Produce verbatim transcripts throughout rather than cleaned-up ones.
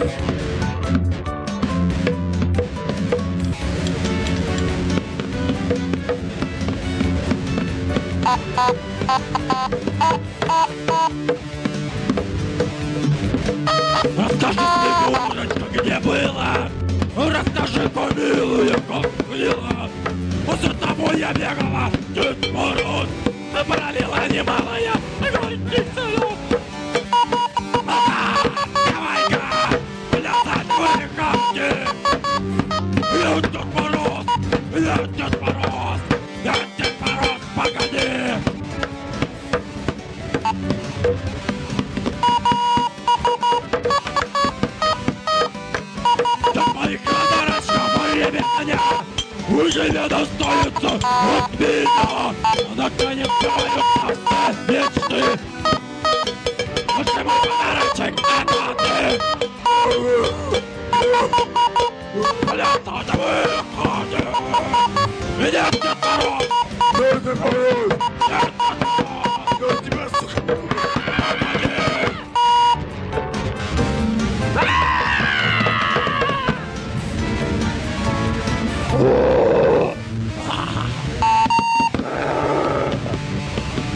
Расскажи мне, дурочка, где была? Расскажи, помилуй, как было. После того я бегала, Дед Мороз, пролила немалая горчицею. Ага, давай-ка, плясать твои камни. Я Дед Мороз, я Дед Мороз, я Дед Мороз, погоди. Уже не достанется от меня. Наконец сбываются все мечты. Лучший мой подарочек — это ты. Плясать выходи. Меня Дед Мороз. Дед Мороз. Дед Мороз. Я тебя сохраню.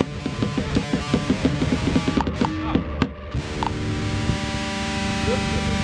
Good.